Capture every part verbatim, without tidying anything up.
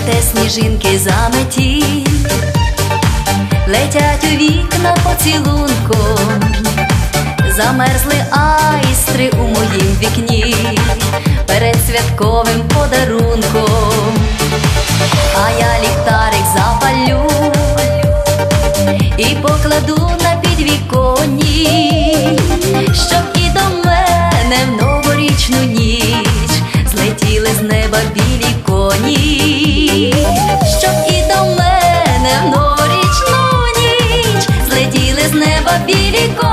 плете сніжинки заметі, летять у вікна поцілунком, замерзли айстри у моїм вікні перед святковим подарунком. А я ліхтарик запалю і покладу на підвіконні, щоб і до мене в новорічну ніч злетіли з неба білі коні, щоб і до мене в новорічну ніч злетіли з неба білі коні.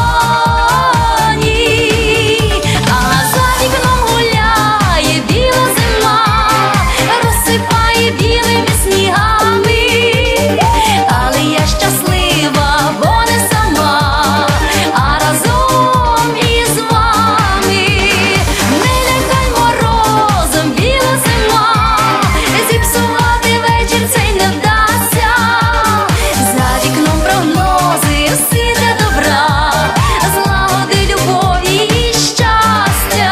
А за вікном гуляє біла зима, розсипає білими снігами, але я щаслива, бо не сама, а разом із вами. Не лякай морозом, біла зима, зіпсувати вечір цей не вдасться. За вікном прогнози всі для добра, злагоди, любові і щастя.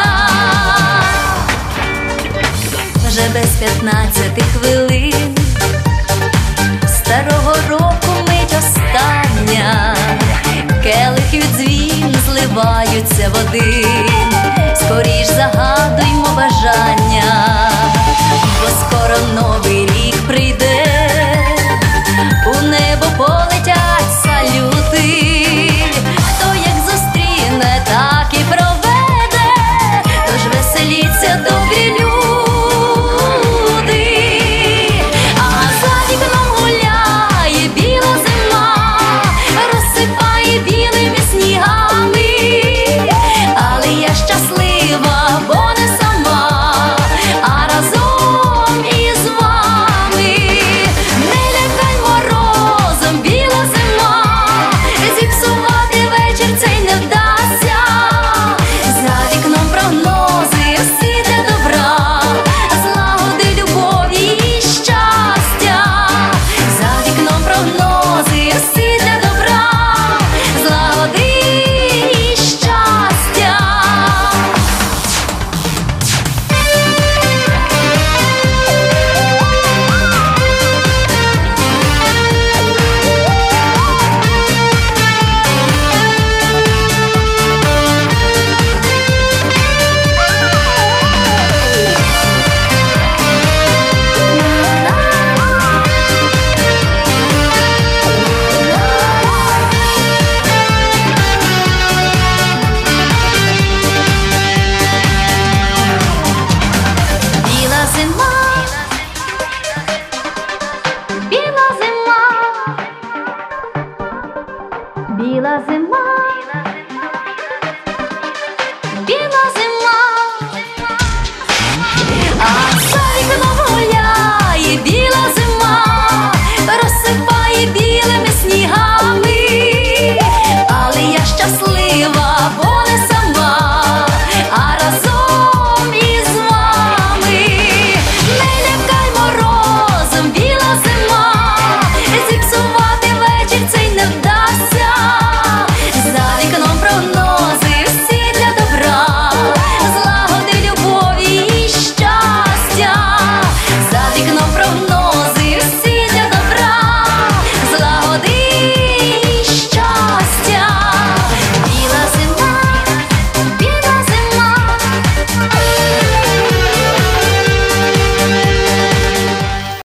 Вже без п'ятнадцяти хвилин старого року мить остання, келих від дзвін зливаються в один. Скоріш загадуй